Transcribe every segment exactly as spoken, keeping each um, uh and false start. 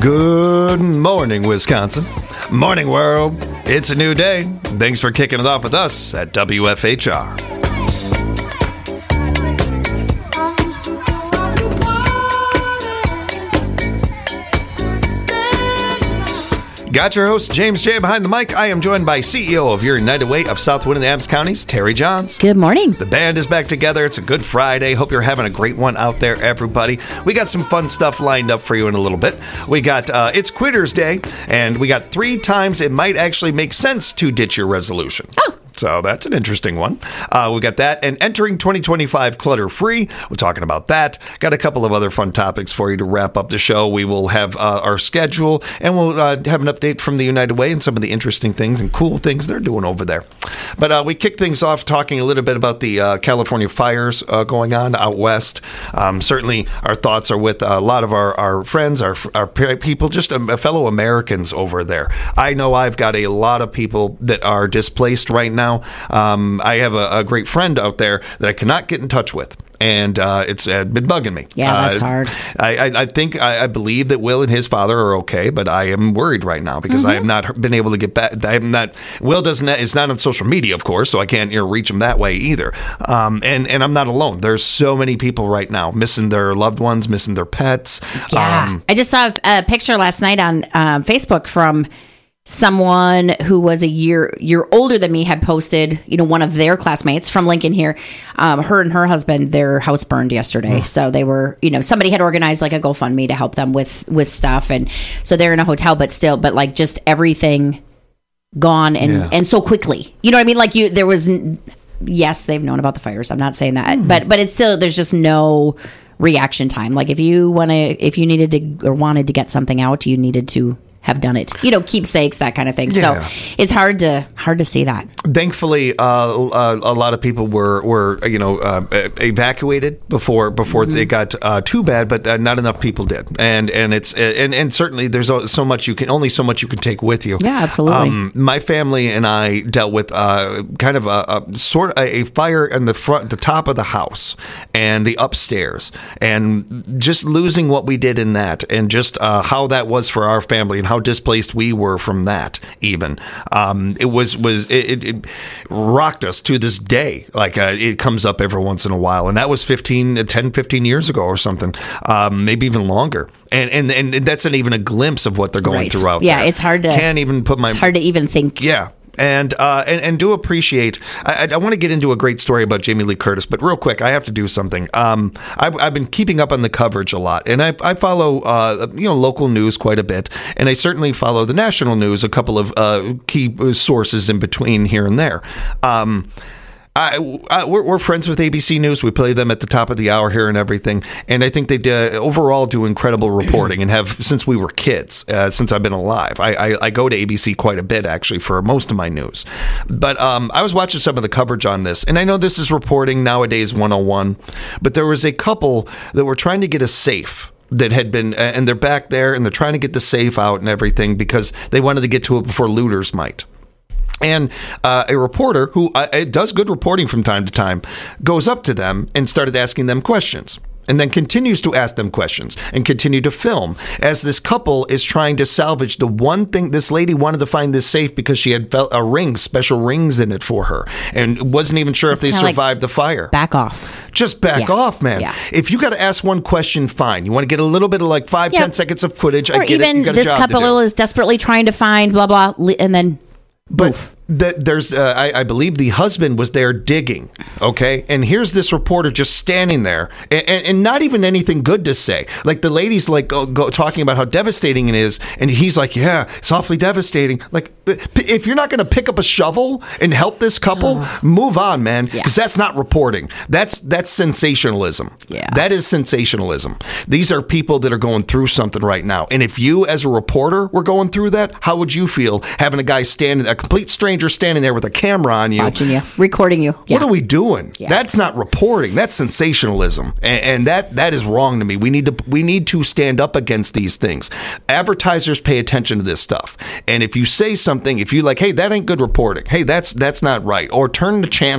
Good morning, Wisconsin. Morning, world. It's a new day. Thanks for kicking it off with us at W F H R. Got your host, James J. behind the mic. I am joined by C E O of your United Way of Southwood and Adams Counties, Terry Johns. Good morning. The band is back together. It's a good Friday. Hope you're having a great one out there, everybody. We got some fun stuff lined up for you in a little bit. We got, uh, it's Quitters Day, and we got three times it might actually make sense to ditch your resolution. Oh. So that's an interesting one. Uh, we got that. And entering twenty twenty-five clutter-free. We're talking about that. Got a couple of other fun topics for you to wrap up the show. We will have uh, our schedule, and we'll uh, have an update from the United Way and some of the interesting things and cool things they're doing over there. But uh, we kicked things off talking a little bit about the uh, California fires uh, going on out west. Um, certainly, our thoughts are with a lot of our, our friends, our, our people, just um, fellow Americans over there. I know I've got a lot of people that are displaced right now. Now, um, I have a, a great friend out there that I cannot get in touch with. And uh, it's uh, been bugging me. Yeah, that's uh, hard. I, I, I think, I, I believe that Will and his father are okay, but I am worried right now because Mm-hmm. I have not been able to get back. I am not. Will doesn't. Is not on social media, of course, so I can't you know, reach him that way either. Um, and and I'm not alone. There's so many people right now missing their loved ones, missing their pets. Yeah, Um, I just saw a, a picture last night on uh, Facebook from someone who was a year year older than me had posted, you know, one of their classmates from Lincoln here. Um, her and her husband, their house burned yesterday. Hmm. So they were, you know, somebody had organized like a GoFundMe to help them with with stuff, and so they're in a hotel, but still, but like just everything gone and Yeah. and so quickly. You know what I mean? Like you, there was, yes, they've known about the fires. I'm not saying that, Hmm. but but it's still there's just no reaction time. Like if you want to, if you needed to or wanted to get something out, you needed to have done it, you know, keepsakes, that kind of thing. Yeah. So it's hard to hard to see that. Thankfully, uh, uh, a lot of people were, were you know, uh, evacuated before before Mm-hmm. they got uh, too bad, but uh, not enough people did. And and it's and, and certainly there's so much you can only so much you can take with you. Yeah, absolutely. Um, my family and I dealt with uh, kind of a, a sort of a fire in the front, the top of the house, and the upstairs, and just losing what we did in that, and just uh, how that was for our family, and how displaced we were from that. Even um, it was was it, it, it rocked us to this day. Like uh, it comes up every once in a while, and that was fifteen, ten, fifteen years ago or something, um, maybe even longer. And and and that's not even a glimpse of what they're going Right. through out Yeah, there. it's hard to can't even put my It's hard to even think. yeah. And, uh, and and do appreciate. I, I want to get into a great story about Jamie Lee Curtis, but real quick, I have to do something. Um, I've, I've been keeping up on the coverage a lot, and I, I follow uh, you know local news quite a bit, and I certainly follow the national news. A couple of uh, key sources in between here and there. Um, I, I, we're, we're friends with A B C News. We play them at the top of the hour here and everything. And I think they do, overall do incredible reporting and have since we were kids, uh, since I've been alive. I, I, I go to A B C quite a bit, actually, for most of my news. But um, I was watching some of the coverage on this. And I know this is reporting nowadays one oh one. But there was a couple that were trying to get a safe that had been, and they're back there, and they're trying to get the safe out and everything because they wanted to get to it before looters might. And uh, a reporter who uh, does good reporting from time to time goes up to them and started asking them questions. And then continues to ask them questions and continue to film as this couple is trying to salvage the one thing. This lady wanted to find this safe because she had felt a ring, special rings in it for her, and wasn't even sure It's if they kinda like survived the fire. Back off. Just back Yeah. off, man. Yeah. If you got to ask one question, fine. You want to get a little bit of like five, Yeah. ten seconds of footage. Or I get it. even You got a this job to couple do. is desperately trying to find blah blah, li- and then But boof. the, there's, uh, I, I believe the husband was there digging, okay? And here's this reporter just standing there, and, and, and not even anything good to say. Like, the lady's, like, go, go, talking about how devastating it is, and he's like, yeah, it's awfully devastating. Like, if you're not going to pick up a shovel and help this couple, Oh. move on, man, Yeah. because that's not reporting. That's that's sensationalism. Yeah. That is sensationalism. These are people that are going through something right now. And if you, as a reporter, were going through that, how would you feel having a guy standing, a complete stranger standing there with a camera on you? Watching you, recording you. Yeah. What are we doing? Yeah. That's not reporting. That's sensationalism, and, and that that is wrong to me. We need to we need to stand up against these things. Advertisers pay attention to this stuff, and if you say something, if you like, hey, that ain't good reporting. Hey, that's that's not right, or turn the channel.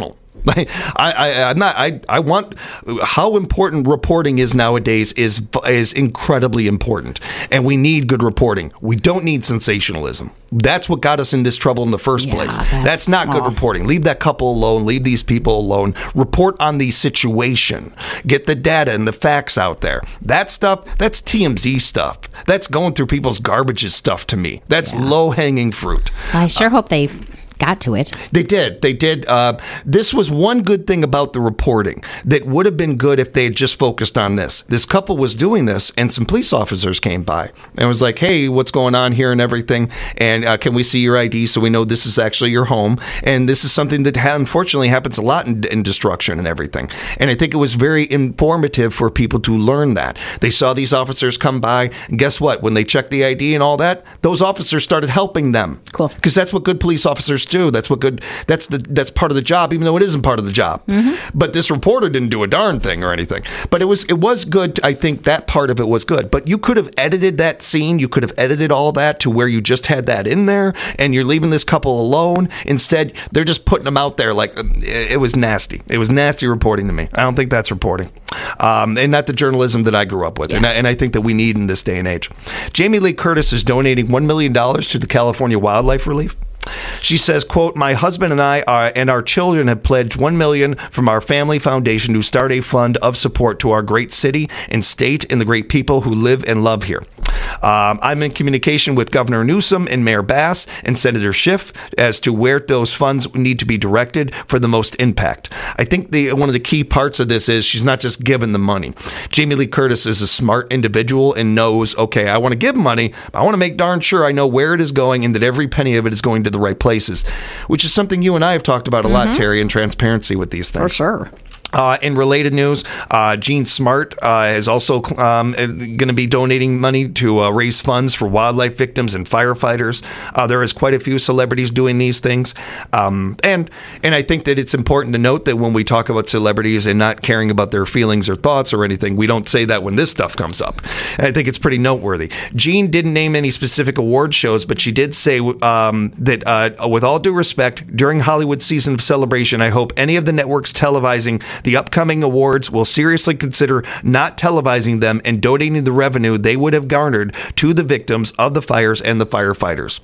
I, I, I'm not. I, I want how important reporting is nowadays is is incredibly important, and we need good reporting. We don't need sensationalism. That's what got us in this trouble in the first Yeah, place. that's- That's not good oh. reporting. Leave that couple alone. Leave these people alone. Report on the situation. Get the data and the facts out there. That stuff, that's T M Z stuff. That's going through people's garbage stuff to me. That's low-hanging fruit. I sure hope they got to it. They did. They did. Uh, this was one good thing about the reporting that would have been good if they had just focused on this. This couple was doing this, and some police officers came by and was like, hey, what's going on here and everything? And uh, can we see your I D so we know this is actually your home? And this is something that ha- unfortunately happens a lot in, in destruction and everything. And I think it was very informative for people to learn that. They saw these officers come by, and guess what? When they checked the I D and all that, those officers started helping them. Cool. Because that's what good police officers do. That's what good. That's the. That's part of the job, even though it isn't part of the job. Mm-hmm. But this reporter didn't do a darn thing or anything. But it was. It was good. I think that part of it was good. But you could have edited that scene. You could have edited all that to where you just had that in there, and you're leaving this couple alone. Instead, they're just putting them out there like it, it was nasty. It was nasty reporting to me. I don't think that's reporting, um, and not the journalism that I grew up with. Yeah. And, I, and I think that we need in this day and age. Jamie Lee Curtis is donating one million dollars to the California Wildlife Relief. She says, quote, my husband and I are, and our children have pledged one million dollars from our family foundation to start a fund of support to our great city and state and the great people who live and love here. Um, I'm in communication with Governor Newsom and Mayor Bass and Senator Schiff as to where those funds need to be directed for the most impact. I think the one of the key parts of this is she's not just giving the money. Jamie Lee Curtis is a smart individual and knows, okay, I want to give money, but I want to make darn sure I know where it is going and that every penny of it is going to the right places, which is something you and I have talked about a mm-hmm. lot, Terry, in transparency with these things. For sure. Uh, in related news, uh, Gene Smart uh, is also um, going to be donating money to uh, raise funds for wildlife victims and firefighters. Uh, there is quite a few celebrities doing these things. Um, and and I think that it's important to note that when we talk about celebrities and not caring about their feelings or thoughts or anything, we don't say that when this stuff comes up. And I think it's pretty noteworthy. Gene didn't name any specific award shows, but she did say um, that uh, with all due respect, during Hollywood's season of celebration, I hope any of the networks televising the upcoming awards will seriously consider not televising them and donating the revenue they would have garnered to the victims of the fires and the firefighters.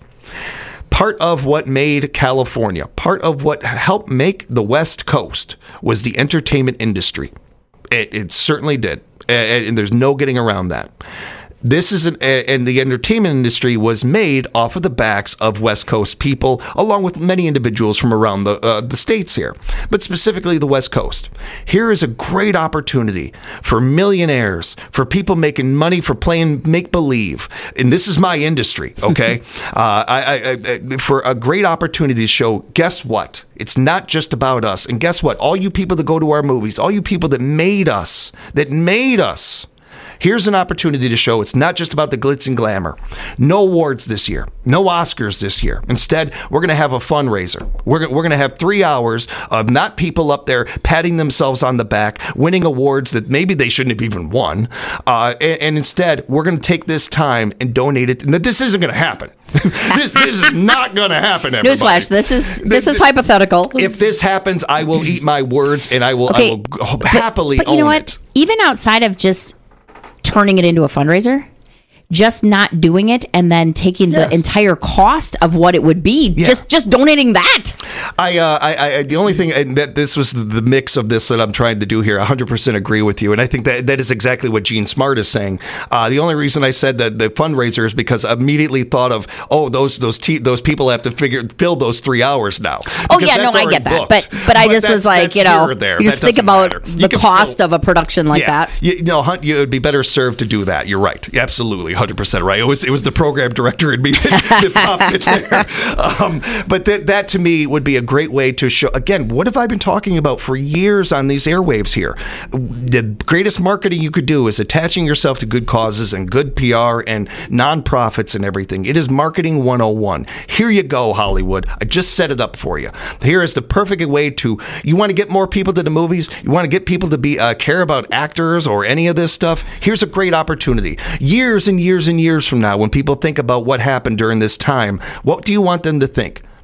Part of what made California, part of what helped make the West Coast was the entertainment industry. It, it certainly did. And, and there's no getting around that. This is an, and the entertainment industry was made off of the backs of West Coast people, along with many individuals from around the uh, the states here, but specifically the West Coast. Here is a great opportunity for millionaires, for people making money for playing make believe, and this is my industry. Okay, uh, I, I, I, for a great opportunity to show. Guess what? It's not just about us. And guess what? All you people that go to our movies, all you people that made us, that made us. Here's an opportunity to show it's not just about the glitz and glamour. No awards this year. No Oscars this year. Instead, we're going to have a fundraiser. We're, we're going to have three hours of not people up there patting themselves on the back, winning awards that maybe they shouldn't have even won. Uh, and, and instead, we're going to take this time and donate it. And this isn't going to happen. this this is not going to happen, everybody. Newsflash, this is this, this is hypothetical. If this happens, I will eat my words and I will, okay, I will happily but, but own you know what? it. Even outside of just turning it into a fundraiser, just not doing it and then taking Yeah. the entire cost of what it would be, Yeah. just just donating that. I, uh, I, I, the only thing and that this was the mix of this that I'm trying to do here. I one hundred percent agree with you, and I think that that is exactly what Gene Smart is saying. Uh, the only reason I said that the fundraiser is because I immediately thought of oh those those te- those people have to figure fill those three hours now. Oh Because yeah, no, that's I already get that, booked. but but I just that's- was like, that's you know, here or there. you just That think doesn't about matter. the You can cost fill- of a production like yeah. that. You, no, hun- you would be better served to do that. You're right. Absolutely, one hundred percent right. It was it was the program director in me that popped it there. Um, but that that to me would be a great way to show. Again, what have I been talking about for years on these airwaves here? The greatest marketing you could do is attaching yourself to good causes and good P R and nonprofits and everything. It is marketing one oh one. Here you go, Hollywood. I just set it up for you. Here is the perfect way to, you want to get more people to the movies? You want to get people to be uh, care about actors or any of this stuff? Here's a great opportunity. Years and years and years from now, when people think about what happened during this time, what do you want them to think?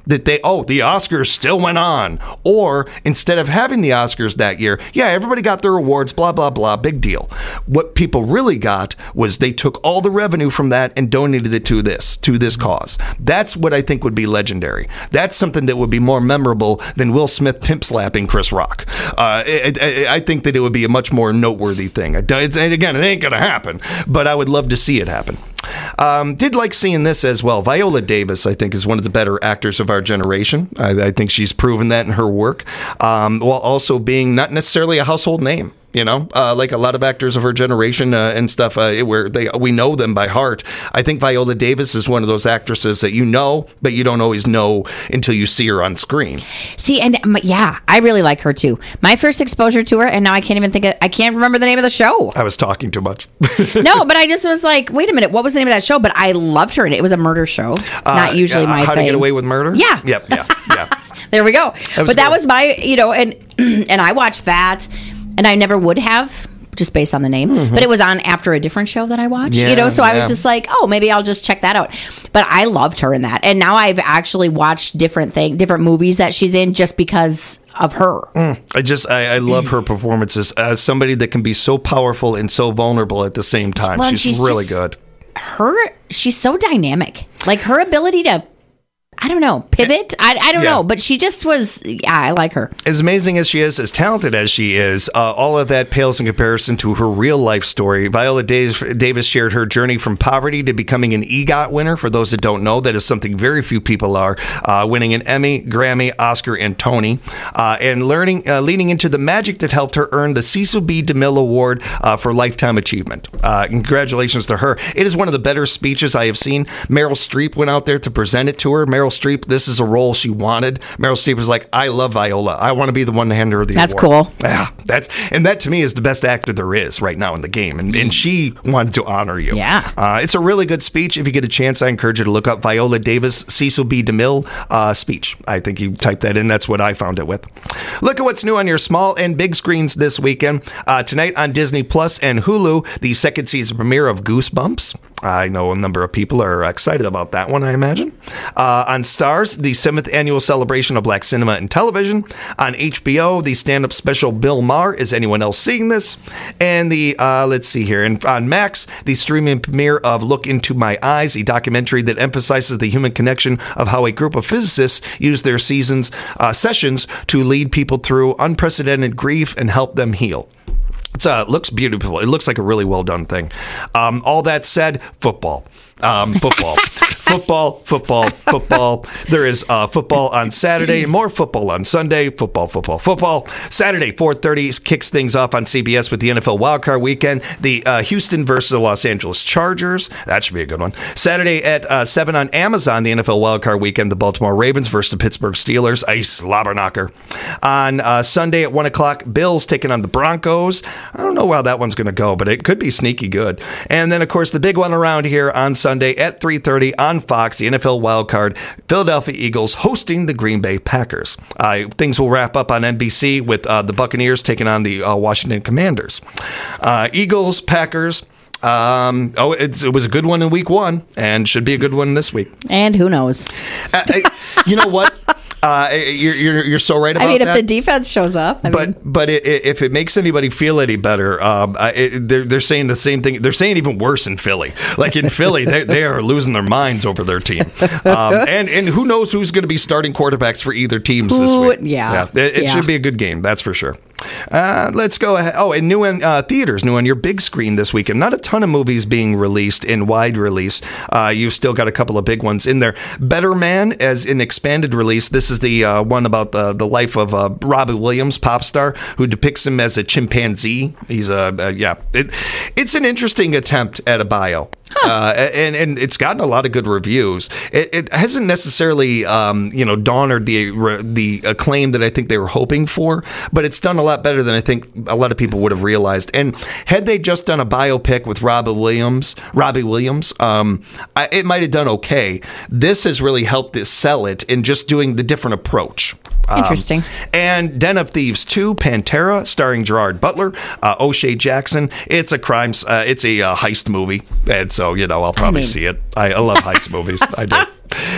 that they, oh, the Oscars still went on. Or instead of having the Oscars that year, yeah, everybody got their awards, blah, blah, blah, big deal. What people really got was they took all the revenue from that and donated it to this, to this cause. That's what I think would be legendary. That's something that would be more memorable than Will Smith pimp slapping Chris Rock. Uh, it, it, I think that it would be a much more noteworthy thing. And again, it ain't going to happen, but I would love to see it happen. Um, did like seeing this as well. Viola Davis, I think, is one of the better actors of our generation. I, I think she's proven that in her work, um, while also being not necessarily a household name. You know, uh, like a lot of actors of her generation uh, and stuff, uh, where they we know them by heart. I think Viola Davis is one of those actresses that you know, but you don't always know until you see her on screen. See, and yeah, I really like her too. My first exposure to her, and now I can't even think of, I can't remember the name of the show. I was talking too much. No, but I just was like, wait a minute, what was the name of that show? But I loved her, and it was a murder show. Uh, Not usually uh, my how thing. How to Get Away with Murder? Yeah. Yep, yeah, yeah. There we go. That but that was my, you know, and and I watched that. And I never would have, just based on the name. Mm-hmm. But it was on after a different show that I watched, yeah, you know? So yeah. I was just like, oh, maybe I'll just check that out. But I loved her in that. And now I've actually watched different things, different movies that she's in just because of her. Mm. I just, I, I love her performances as somebody that can be so powerful and so vulnerable at the same time. Well, she's, she's really just, good. Her, she's so dynamic. Like her ability to, I don't know, pivot? I, I don't yeah. know. But she just was, yeah, I like her. As amazing as she is, as talented as she is, uh, all of that pales in comparison to her real life story. Viola Davis shared her journey from poverty to becoming an EGOT winner. For those that don't know, that is something very few people are, uh, winning an Emmy, Grammy, Oscar, and Tony, uh, and learning, uh, leaning into the magic that helped her earn the Cecil B. DeMille Award uh, for Lifetime Achievement. Uh, congratulations to her. It is one of the better speeches I have seen. Meryl Streep went out there to present it to her. Meryl Streep, this is a role she wanted. Meryl Streep was like, I love Viola. I want to be the one to hand her the that's award. That's cool. Yeah, that's and that to me is the best actor there is right now in the game. And, and she wanted to honor you. Yeah. Uh, it's a really good speech. If you get a chance, I encourage you to look up Viola Davis, Cecil B. DeMille uh, speech. I think you type that in. That's what I found it with. Look at what's new on your small and big screens this weekend. Uh, tonight on Disney Plus and Hulu, the second season premiere of Goosebumps. I know a number of people are excited about that one, I imagine. Uh, on Starz, the seventh annual celebration of Black cinema and television. On H B O, the stand-up special Bill Maher, Is Anyone Else Seeing This? And the, uh, let's see here, and on Max, the streaming premiere of Look Into My Eyes, a documentary that emphasizes the human connection of how a group of physicists use their seasons, uh, sessions to lead people through unprecedented grief and help them heal. It uh, looks beautiful. It looks like a really well done thing. Um, all that said, football. Um, football. football, football, football. There is uh, football on Saturday, more football on Sunday. Football, football, football. Saturday, four thirty kicks things off on C B S with the N F L Wildcard Weekend. The uh, Houston versus the Los Angeles Chargers. That should be a good one. Saturday at uh, seven on Amazon, the N F L Wildcard Weekend. The Baltimore Ravens versus the Pittsburgh Steelers. A slobber knocker. On uh, Sunday at one o'clock, Bills taking on the Broncos. I don't know how that one's going to go, but it could be sneaky good. And then, of course, the big one around here on Sunday at three thirty on Fox, the N F L Wildcard, Philadelphia Eagles hosting the Green Bay Packers. Uh, things will wrap up on N B C with uh, the Buccaneers taking on the uh, Washington Commanders. Uh, Eagles, Packers. Um, oh, it's, it was a good one in week one and should be a good one this week. And who knows? Uh, you know what? Uh, you're, you're you're so right about that. I mean, if that. the defense shows up, I but mean. but it, it, if it makes anybody feel any better, um, it, they're they're saying the same thing. They're saying even worse in Philly. Like in Philly, they they are losing their minds over their team. Um, and and who knows who's going to be starting quarterbacks for either teams this Who, week? Yeah, yeah it, it yeah. should be a good game. That's for sure. Uh, let's go ahead. Oh, and new in uh, theaters, new on your big screen this weekend. Not a ton of movies being released in wide release. Uh, you've still got a couple of big ones in there. Better Man as an expanded release. This is the uh, one about the the life of uh, Robbie Williams, pop star, who depicts him as a chimpanzee. He's a uh, yeah. It, it's an interesting attempt at a bio. Huh. Uh, and and it's gotten a lot of good reviews. It, it hasn't necessarily, um, you know, garnered the the acclaim that I think they were hoping for, but it's done a lot better than I think a lot of people would have realized. And had they just done a biopic with Robbie Williams, Robbie Williams, um, I, it might have done okay. This has really helped this sell it in just doing the different approach. Interesting. Um, and Den of Thieves two, Pantera, starring Gerard Butler, uh, O'Shea Jackson. It's a crime. Uh, it's a uh, heist movie, and so you know I'll probably I mean. see it. I, I love heist movies. I do.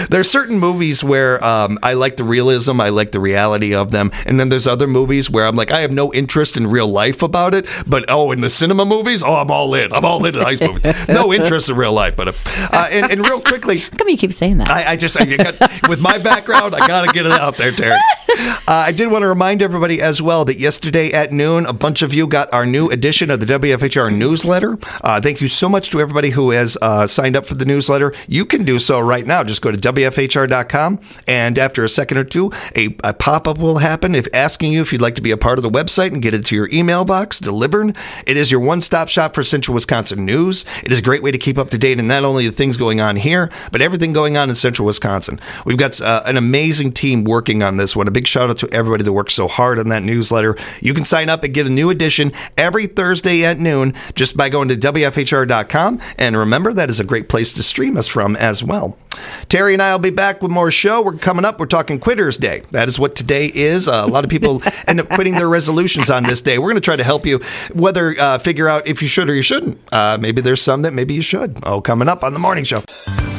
There's certain movies where um, I like the realism, I like the reality of them, and then there's other movies where I'm like, I have no interest in real life about it, but oh, in the cinema movies, oh, I'm all in. I'm all into heist movies. No interest in real life, but uh, and, and real quickly, how come you keep saying that? I, I just I got, with my background, I gotta get it out there, Terry. Uh, I did want to remind everybody as well that yesterday at noon, a bunch of you got our new edition of the W F H R newsletter. Uh, thank you so much to everybody who has uh, signed up for the newsletter. You can do so right now. Just go to W F H R dot com, and after a second or two, a, a pop-up will happen if asking you if you'd like to be a part of the website and get it to your email box delivered. It is your one-stop shop for Central Wisconsin news. It is a great way to keep up to date on not only the things going on here, but everything going on in Central Wisconsin. We've got uh, an amazing team working on this one. A big shout out to everybody that works so hard on that newsletter. You can sign up and get a new edition every Thursday at noon just by going to W F H R dot com. And remember, that is a great place to stream us from as well. Terry and I will be back with more show. We're coming up. We're talking Quitters Day. That is what today is. Uh, a lot of people end up quitting their resolutions on this day. We're going to try to help you whether uh, figure out if you should or you shouldn't. Uh, maybe there's some that maybe you should. Oh, coming up on the morning show.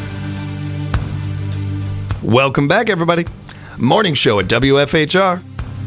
Welcome back, everybody. Morning show at W F H R.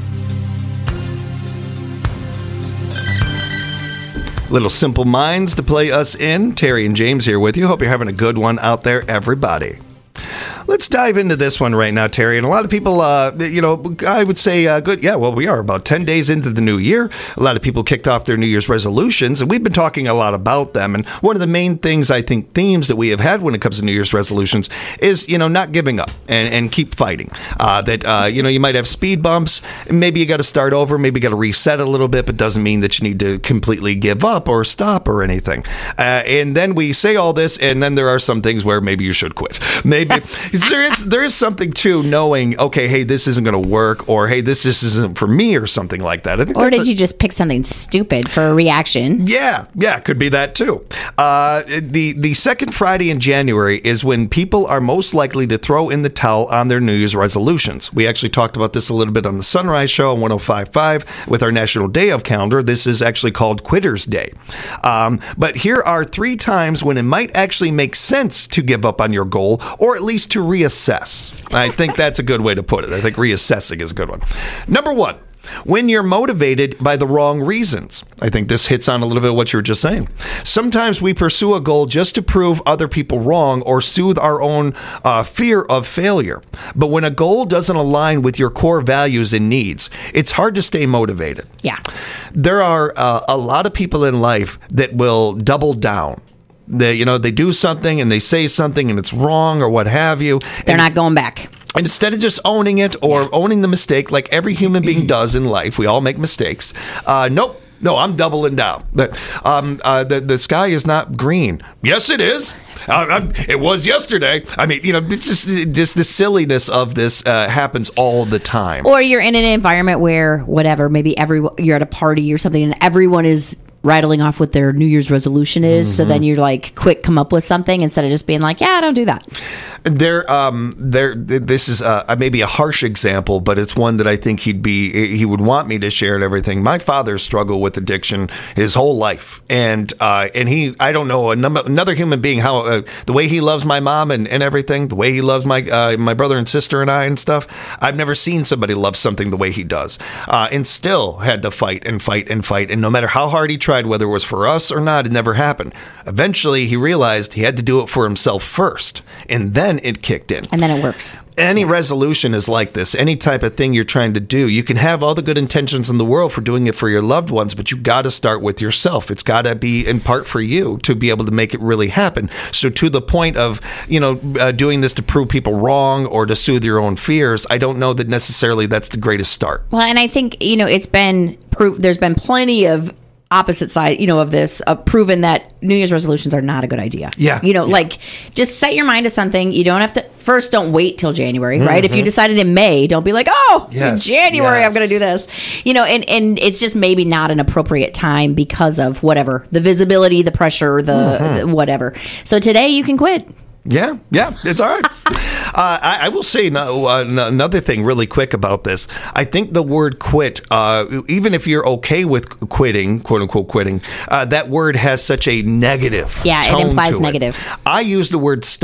Little Simple Minds to play us in. Terry and James here with you. Hope you're having a good one out there, everybody. Let's dive into this one right now, Terry. And a lot of people, uh, you know, I would say, uh, good. Yeah, well, we are about ten days into the new year. A lot of people kicked off their New Year's resolutions, and we've been talking a lot about them. And one of the main things, I think, themes that we have had when it comes to New Year's resolutions is, you know, not giving up and, and keep fighting. Uh, that, uh, you know, you might have speed bumps. Maybe you got to start over. Maybe you got to reset a little bit, but doesn't mean that you need to completely give up or stop or anything. Uh, and then we say all this, and then there are some things where maybe you should quit. Maybe. There is there is something to knowing, okay, hey, this isn't going to work, or hey, this just isn't for me, or something like that. I think or did a, you just pick something stupid for a reaction? Yeah, yeah, could be that too. Uh, the the second Friday in January is when people are most likely to throw in the towel on their New Year's resolutions. We actually talked about this a little bit on the Sunrise Show on one oh five point five with our National Day of calendar. This is actually called Quitters Day. Um, but here are three times when it might actually make sense to give up on your goal, or at least to reassess. I think that's a good way to put it. I think reassessing is a good one. Number one, when you're motivated by the wrong reasons. I think this hits on a little bit of what you were just saying. Sometimes we pursue a goal just to prove other people wrong or soothe our own uh, fear of failure. But when a goal doesn't align with your core values and needs, it's hard to stay motivated. Yeah. There are uh, a lot of people in life that will double down. They, you know, they do something and they say something and it's wrong or what have you. They're and, not going back. And instead of just owning it or yeah. owning the mistake, like every human being does in life, we all make mistakes. Uh, nope. No, I'm doubling down. The, um, uh, the, the sky is not green. Yes, it is. Uh, I'm, it was yesterday. I mean, you know, it's just, just the silliness of this uh, happens all the time. Or you're in an environment where, whatever, maybe every, you're at a party or something and everyone is rattling off what their New Year's resolution is. Mm-hmm. So then you're like, quick, come up with something instead of just being like, yeah, don't do that. There, um, there. This is uh, maybe a harsh example, but it's one that I think he'd be, he would want me to share and everything. My father struggled with addiction his whole life, and uh, and he, I don't know, another human being, how uh, the way he loves my mom and, and everything, the way he loves my uh, my brother and sister and I and stuff. I've never seen somebody love something the way he does, uh, and still had to fight and fight and fight, and no matter how hard he tried, whether it was for us or not, it never happened. Eventually, he realized he had to do it for himself first, and then it kicked in. And then it works. Any resolution is like this. Any type of thing you're trying to do, you can have all the good intentions in the world for doing it for your loved ones, but you got to start with yourself. It's got to be in part for you to be able to make it really happen. So to the point of, you know, uh, doing this to prove people wrong or to soothe your own fears, I don't know that necessarily that's the greatest start. Well, and I think, you know, it's been proof. There's been plenty of opposite side, you know, of this, of proven that New Year's resolutions are not a good idea. Yeah. You know, yeah. like just set your mind to something. You don't have to, first don't wait till January, mm-hmm. right? If you decided in May, don't be like, oh, yes. in January, yes. I'm going to do this. You know, and, and it's just maybe not an appropriate time because of whatever, the visibility, the pressure, the, mm-hmm. the whatever. So today you can quit. Yeah, yeah, it's all right. uh, I, I will say no, uh, n- another thing really quick about this. I think the word quit, uh, even if you're okay with quitting, quote unquote quitting, uh, that word has such a negative Yeah, tone it implies to negative. It. I use the word stop.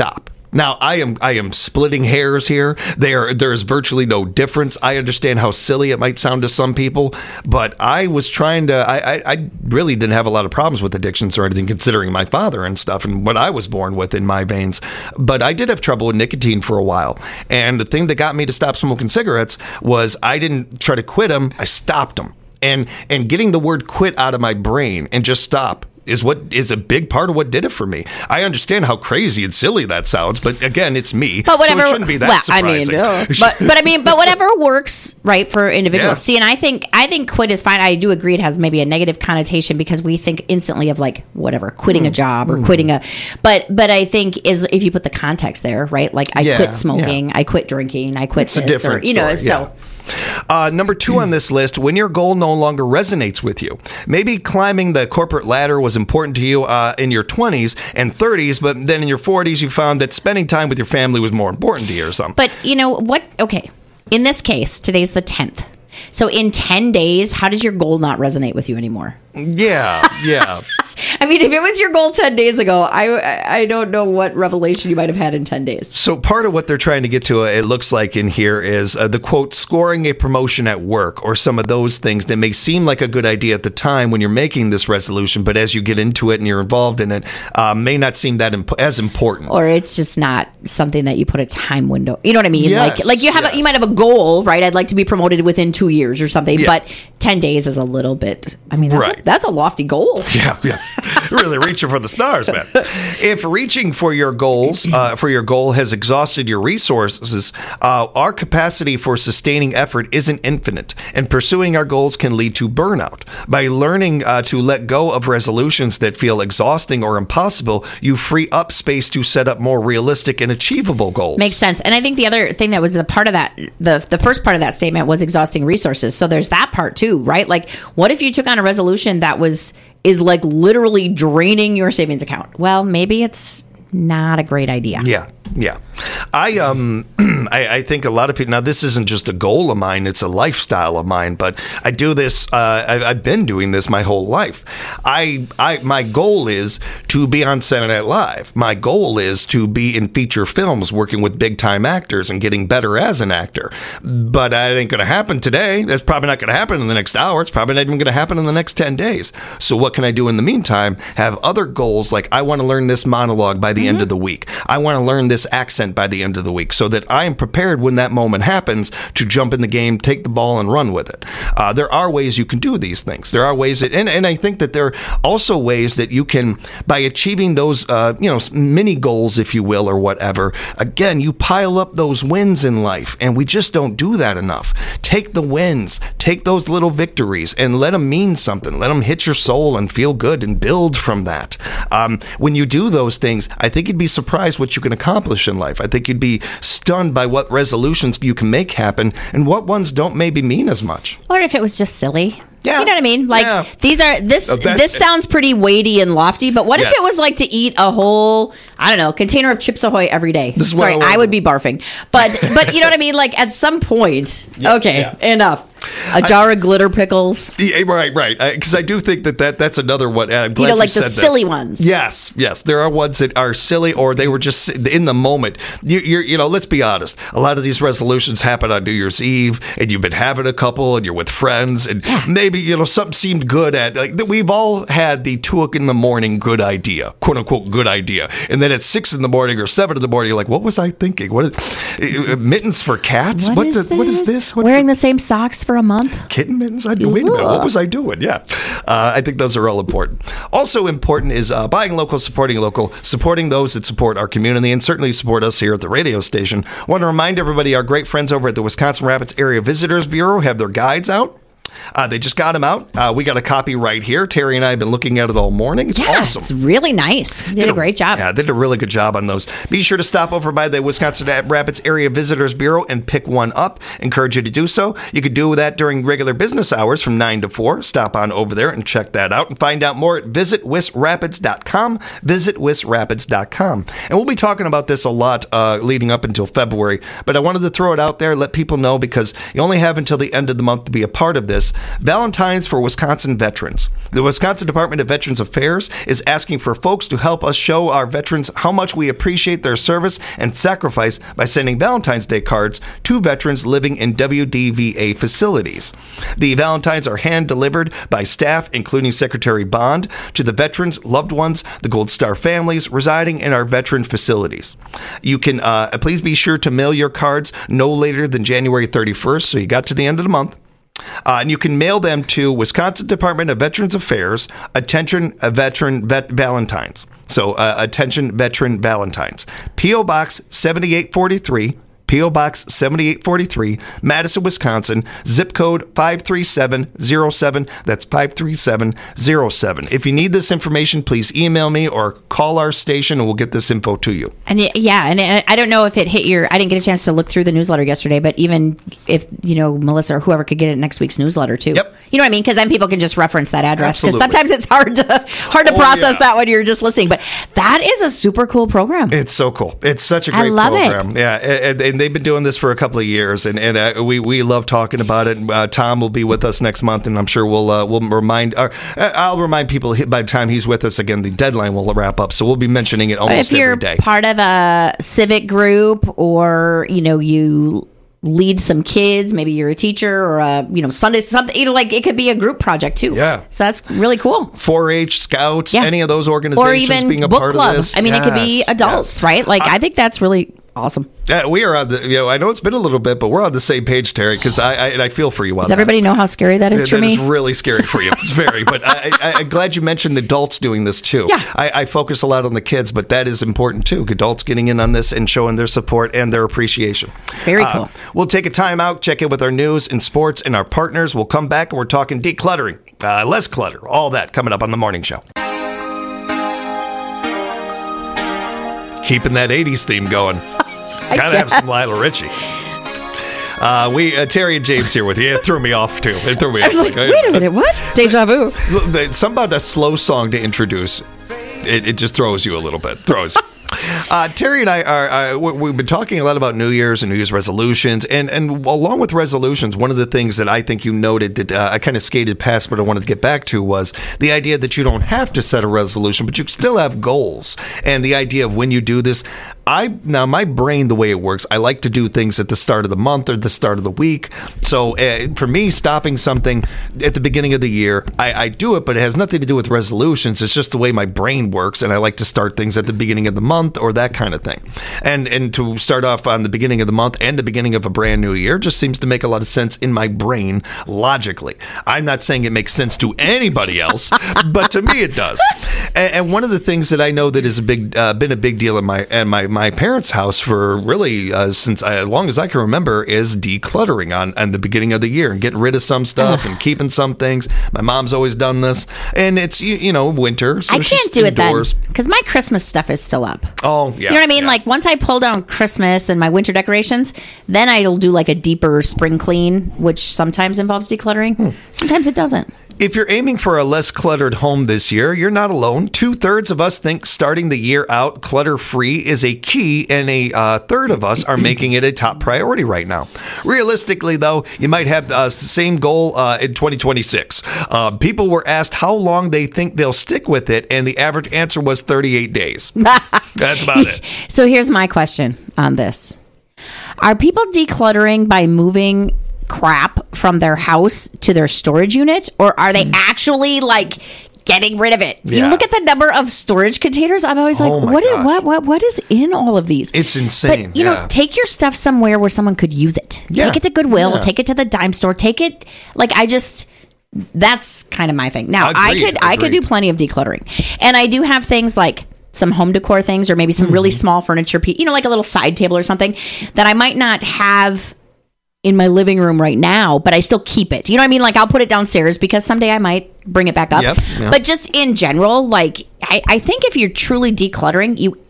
Now, I am I am splitting hairs here. There, there's virtually no difference. I understand how silly it might sound to some people, but I was trying to, I, I, I really didn't have a lot of problems with addictions or anything, considering my father and stuff and what I was born with in my veins. But I did have trouble with nicotine for a while. And the thing that got me to stop smoking cigarettes was I didn't try to quit them, I stopped them. And, and getting the word quit out of my brain and just stop is what is a big part of what did it for me. I understand how crazy and silly that sounds, but again, it's me. But whatever, so it shouldn't be that well, surprising. I mean, no. but but I mean, but whatever works, right, for individuals. Yeah. See, and I think I think quit is fine. I do agree it has maybe a negative connotation because we think instantly of like whatever, quitting mm. a job or mm. quitting a. But but I think is if you put the context there, right? Like I yeah, quit smoking, yeah. I quit drinking, I quit it's this, a different or you know, story, so. Yeah. Uh, number two on this list, when your goal no longer resonates with you. Maybe climbing the corporate ladder was important to you uh, in your twenties and thirties, but then in your forties you found that spending time with your family was more important to you or something. But you know what? Okay. In this case, today's the tenth. So in ten days, how does your goal not resonate with you anymore? Yeah, yeah. I mean, if it was your goal ten days ago, I I don't know what revelation you might have had in ten days. So part of what they're trying to get to, uh, it looks like in here, is uh, the quote, scoring a promotion at work or some of those things that may seem like a good idea at the time when you're making this resolution, but as you get into it and you're involved in it, uh, may not seem that imp- as important. Or it's just not something that you put a time window. You know what I mean? Yes, like like you have yes. a, you might have a goal, right? I'd like to be promoted within two years or something, Yeah. but ten days is a little bit, I mean, that's, Right. a, that's a lofty goal. Yeah, yeah. Really reaching for the stars, man. If reaching for your goals, uh, for your goal has exhausted your resources, uh, our capacity for sustaining effort isn't infinite, and pursuing our goals can lead to burnout. By learning uh, to let go of resolutions that feel exhausting or impossible, you free up space to set up more realistic and achievable goals. Makes sense. And I think the other thing that was a part of that, the the first part of that statement was exhausting resources. So there's that part too, right? Like, what if you took on a resolution that was is like literally draining your savings account? Well, maybe it's not a great idea. Yeah, yeah. I um I, I think a lot of people, now this isn't just a goal of mine, it's a lifestyle of mine, but I do this, uh, I, I've been doing this my whole life. I, I my goal is to be on Saturday Night Live. My goal is to be in feature films, working with big time actors and getting better as an actor. But that ain't going to happen today. That's probably not going to happen in the next hour. It's probably not even going to happen in the next ten days. So what can I do in the meantime? Have other goals, like I want to learn this monologue by the mm-hmm. end of the week. I want to learn this accent by the end of the week, so that I am prepared when that moment happens to jump in the game, take the ball, and run with it. Uh, there are ways you can do these things. There are ways that, and, and I think that there are also ways that you can, by achieving those, uh, you know, mini goals, if you will, or whatever, again, you pile up those wins in life, and we just don't do that enough. Take the wins, take those little victories, and let them mean something. Let them hit your soul and feel good and build from that. Um, when you do those things, I think you'd be surprised what you can accomplish in life. I think you'd be stunned by what resolutions you can make happen and what ones don't maybe mean as much. Or if it was just silly. Yeah. You know what I mean? Like yeah. these are this uh, this sounds pretty weighty and lofty, but what yes. if it was like to eat a whole, I don't know, container of Chips Ahoy every day? This is Sorry, I, I would be barfing. But but you know what I mean? Like at some point, yeah, okay, yeah. enough. A jar I, of glitter pickles. Yeah, right, right. Because I, I do think that, that that's another one. I'm glad you know, like you the said silly this. ones. Yes, yes. There are ones that are silly, or they were just in the moment. You, you're, you know, let's be honest. A lot of these resolutions happen on New Year's Eve, and you've been having a couple, and you're with friends, and yeah. maybe you know something seemed good at. Like we've all had the two in the morning good idea, quote unquote good idea, and then at six in the morning or seven in the morning, you're like, what was I thinking? What is, mittens for cats? What, what is, the, this? what is this? What, Wearing the same socks for a month? Kitten mittens? I do. Wait a minute. What was I doing? Yeah. Uh, I think those are all important. Also important is uh, buying local, supporting local, supporting those that support our community, and certainly support us here at the radio station. I want to remind everybody our great friends over at the Wisconsin Rapids Area Visitors Bureau have their guides out. Uh, they just got them out. Uh, we got a copy right here. Terry and I have been looking at it all morning. It's yeah, awesome. It's really nice. Did, did a great job. Yeah, they did a really good job on those. Be sure to stop over by the Wisconsin Rapids Area Visitors Bureau and pick one up. Encourage you to do so. You could do that during regular business hours from nine to four. Stop on over there and check that out and find out more at visit wis rapids dot com. visit wis rapids dot com. And we'll be talking about this a lot uh, leading up until February, but I wanted to throw it out there, let people know, because you only have until the end of the month to be a part of this. this. Valentine's for Wisconsin veterans. The Wisconsin Department of Veterans Affairs is asking for folks to help us show our veterans how much we appreciate their service and sacrifice by sending Valentine's Day cards to veterans living in W D V A facilities. The Valentines are hand-delivered by staff, including Secretary Bond, to the veterans, loved ones, the Gold Star families residing in our veteran facilities. You can uh, please be sure to mail your cards no later than January thirty-first, so you got to the end of the month. Uh, and you can mail them to Wisconsin Department of Veterans Affairs, Attention uh, Veteran Vet Valentines. So, uh, Attention Veteran Valentines. P O. Box seventy-eight forty-three, P O. Box seventy-eight forty-three, Madison, Wisconsin, zip code five three seven zero seven. That's five three seven zero seven. If you need this information, please email me or call our station and we'll get this info to you. And yeah, and I don't know if it hit your, I didn't get a chance to look through the newsletter yesterday, but even if, you know, Melissa or whoever could get it in next week's newsletter too. Yep. You know what I mean? Because then people can just reference that address. Because Absolutely. sometimes it's hard to hard to Oh, process yeah. that when you're just listening. But that is a super cool program. It's so cool. It's such a I great love it. program. Yeah, and, and they've been doing this for a couple of years, and, and uh, we we love talking about it. Uh, Tom will be with us next month, and I'm sure we'll uh, we'll remind. Uh, I'll remind people by the time he's with us again, the deadline will wrap up. So we'll be mentioning it But almost if you're every day. part of a civic group, or you know you lead some kids, maybe you're a teacher or a you know Sunday something, you know, like it could be a group project too. Yeah. So that's really cool. four H Scouts, Yeah. any of those organizations Or even being a book part club. of this. I mean, it could be Yes, adults, yes. right? Like I think that's really awesome. Yeah, we are on the. You know, I know it's been a little bit, but we're on the same page, Terry. Because I, I and I feel for you on Does that. everybody know how scary that is That for me? is really scary for you. It's very, but I, I, I'm glad you mentioned the adults doing this too. Yeah. I, I focus a lot on the kids, but that is important too. Adults getting in on this and showing their support and their appreciation. Very Uh, cool. We'll take a time out, check in with our news and sports and our partners. We'll come back and we're talking decluttering, uh, less clutter, all that coming up on the morning show. Keeping that eighties theme going. Gotta have some Lionel Richie. Uh, we uh, Terry and James here with you. It threw me off too. It threw me I was off. like, wait a minute, what? Deja vu. Something about a slow song to introduce. It, it just throws you a little bit. Throws. Uh, Terry and I are, uh, we've been talking a lot about New Year's and New Year's resolutions. And, and along with resolutions, one of the things that I think you noted that uh, I kind of skated past, but I wanted to get back to was the idea that you don't have to set a resolution, but you still have goals. And the idea of when you do this, I now my brain, the way it works, I like to do things at the start of the month or the start of the week. So uh, for me, stopping something at the beginning of the year, I, I do it, but it has nothing to do with resolutions. It's just the way my brain works, and I like to start things at the beginning of the month or that kind of thing. And and to start off on the beginning of the month and the beginning of a brand new year just seems to make a lot of sense in my brain logically. I'm not saying it makes sense to anybody else, but to me it does. And, and one of the things that I know that is a big uh, been a big deal in my and my my parents' house for really uh, since I, as long as I can remember is decluttering on, on the beginning of the year and getting rid of some stuff and keeping some things. My mom's always done this, and it's you, you know winter, so I she's can't do indoors. it then because my Christmas stuff is still up. Oh, yeah. You know what I mean? yeah. Like once I pull down Christmas and my winter decorations, then I'll do like a deeper spring clean, which sometimes involves decluttering. Hmm. Sometimes it doesn't. If you're aiming for a less cluttered home this year, you're not alone. Two thirds of us think starting the year out clutter-free is a key, and a uh, third of us are making it a top priority right now. Realistically, though, you might have uh, the same goal uh, in twenty twenty-six. Uh, people were asked how long they think they'll stick with it, and the average answer was thirty-eight days. That's about it. So here's my question on this. Are people decluttering by moving crap from their house to their storage unit, or are they actually like getting rid of it? Yeah. You look at the number of storage containers, I'm always like, Oh my what is, gosh. what what what is in all of these? It's insane. But you yeah. know, take your stuff somewhere where someone could use it. Yeah. Take it to Goodwill, Yeah. take it to the dime store, take it like I just that's kind of my thing. Now, I Agreed, could I could agreed. do plenty of decluttering. And I do have things like some home decor things or maybe some really Mm-hmm. small furniture piece, you know, like a little side table or something that I might not have in my living room right now, but I still keep it. You know what I mean? Like I'll put it downstairs because someday I might bring it back up. Yep, yep. But just in general, like I, I think if you're truly decluttering, you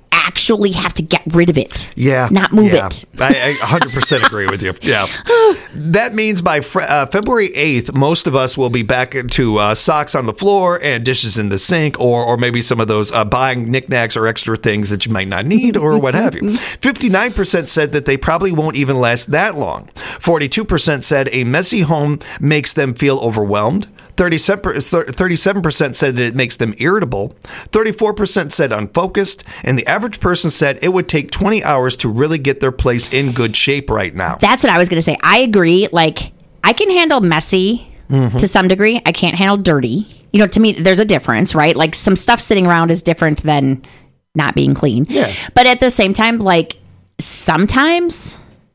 actually have to get rid of it. Yeah. Not move yeah. it. I, I one hundred percent agree with you. Yeah. That means by fr- uh, February eighth, most of us will be back into uh, socks on the floor and dishes in the sink, or or maybe some of those uh, buying knickknacks or extra things that you might not need or what have you. fifty-nine percent said that they probably won't even last that long. forty-two percent said a messy home makes them feel overwhelmed. thirty-seven percent said that it makes them irritable. thirty-four percent said unfocused. And the average person said it would take twenty hours to really get their place in good shape right now. That's what I was going to say. I agree. Like, I can handle messy mm-hmm. to some degree. I can't handle dirty. You know, to me, there's a difference, right? Like, some stuff sitting around is different than not being clean. Yeah. But at the same time, like, sometimes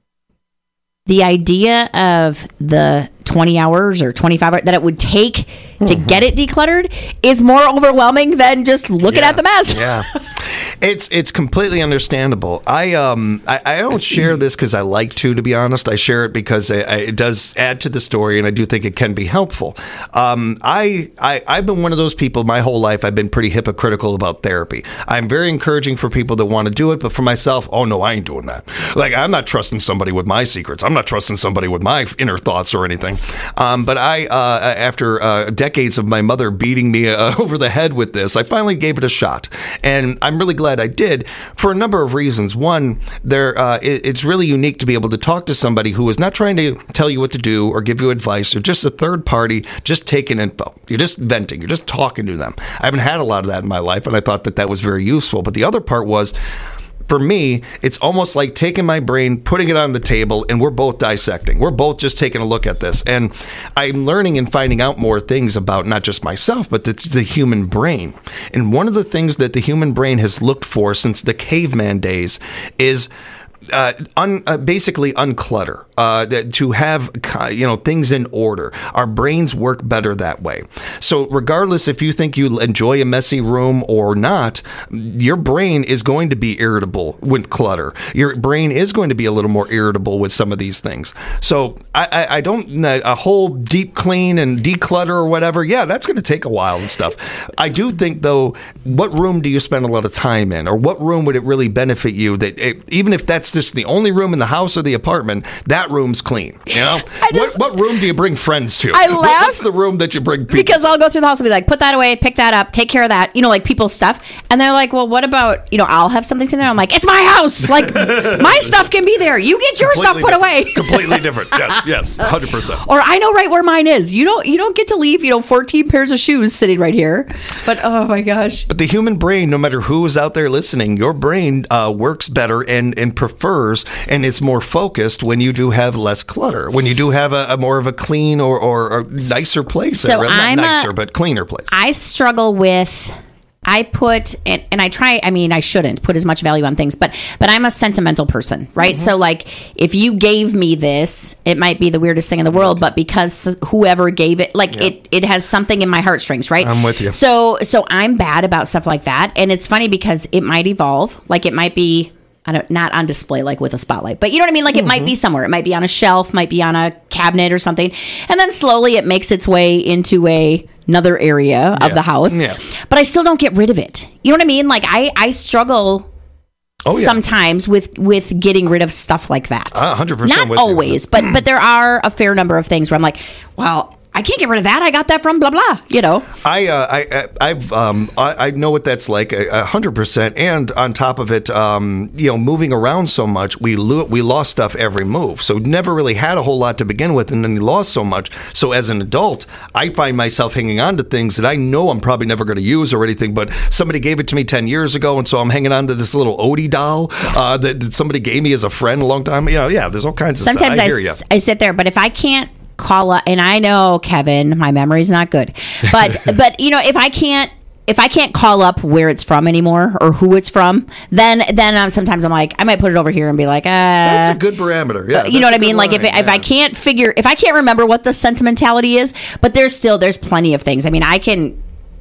the idea of the twenty hours or twenty-five hours that it would take mm-hmm. to get it decluttered is more overwhelming than just looking yeah. at the mess. Yeah. It's it's completely understandable. I um I, I don't share this because I like to, to be honest. I share it because I, I, it does add to the story, and I do think it can be helpful. Um, I, I I've been one of those people my whole life. I've been pretty hypocritical about therapy. I'm very encouraging for people that want to do it, but for myself, oh no, I ain't doing that. Like, I'm not trusting somebody with my secrets. I'm not trusting somebody with my inner thoughts or anything. Um, but I, uh, after uh, decades of my mother beating me uh, over the head with this, I finally gave it a shot, and I'm really glad I did for a number of reasons. One, there uh, it, it's really unique to be able to talk to somebody who is not trying to tell you what to do or give you advice, or just a third party, just taking info. You're just venting. You're just talking to them. I haven't had a lot of that in my life, and I thought that that was very useful. But the other part was, for me, it's almost like taking my brain, putting it on the table, and we're both dissecting. We're both just taking a look at this. And I'm learning and finding out more things about not just myself, but the, the human brain. And one of the things that the human brain has looked for since the caveman days is Uh, un, uh, basically unclutter, uh, to have, you know, things in order. Our brains work better that way. So regardless if you think you enjoy a messy room or not, your brain is going to be irritable with clutter. Your brain is going to be a little more irritable with some of these things. So I, I, I don't, a whole deep clean and declutter or whatever, yeah, that's going to take a while and stuff. I do think, though, what room do you spend a lot of time in? Or what room would it really benefit you that it, even if that's just the only room in the house or the apartment, that room's clean. You know, just, what, what room do you bring friends to? I laugh. What's the room that you bring people because to? I'll go through the house and be like, put that away, pick that up, take care of that. You know, like people's stuff, and they're like, well, what about, you know, I'll have something in there. I'm like, it's my house. Like, my stuff can be there. You get your completely stuff put different. away. Completely different. Yes, yes, one hundred percent. Or I know right where mine is. You don't. You don't get to leave. You know, fourteen pairs of shoes sitting right here. But oh my gosh. But the human brain, no matter who is out there listening, your brain uh, works better and and prefers, and it's more focused when you do have less clutter, when you do have a, a more of a clean or, or, or nicer place. So not I'm nicer, a, but cleaner place. I struggle with, I put, and, and I try, I mean, I shouldn't put as much value on things, but but I'm a sentimental person, right? Mm-hmm. So like, if you gave me this, it might be the weirdest thing in the world, but because whoever gave it, like yeah. it, it has something in my heartstrings, right? I'm with you. So, so I'm bad about stuff like that. And it's funny because it might evolve. Like it might be, I don't, not on display like with a spotlight, but you know what I mean? Like mm-hmm. it might be somewhere. It might be on a shelf, might be on a cabinet or something. And then slowly it makes its way into a another area yeah. of the house. Yeah. But I still don't get rid of it. You know what I mean? Like I, I struggle oh, yeah. sometimes with, with getting rid of stuff like that. Uh, one hundred percent Not with always, you. but but there are a fair number of things where I'm like, well, I can't get rid of that. I got that from blah blah. You know. I uh, I I've um I, I know what that's like a hundred percent. And on top of it, um you know, moving around so much, we lo- we lost stuff every move. So never really had a whole lot to begin with, and then you lost so much. So as an adult, I find myself hanging on to things that I know I'm probably never going to use or anything. But somebody gave it to me ten years ago, and so I'm hanging on to this little Odie doll uh, that, that somebody gave me as a friend a long time. You know, yeah, there's all kinds of Sometimes stuff. I I, hear you. I sit there, but if I can't call up, and I know, Kevin, my memory's not good, but but you know, if I can't if I can't call up where it's from anymore or who it's from, then then um, sometimes I'm like, I might put it over here and be like, uh, that's a good parameter. Yeah, you know what I mean? Like line, if it, if I can't figure, if I can't remember what the sentimentality is, but there's still there's plenty of things. I mean, I can.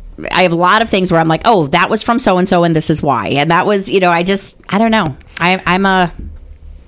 I have a lot of things where I'm like, oh, that was from so and so, and this is why, and that was, you know, I just I don't know. I, I'm a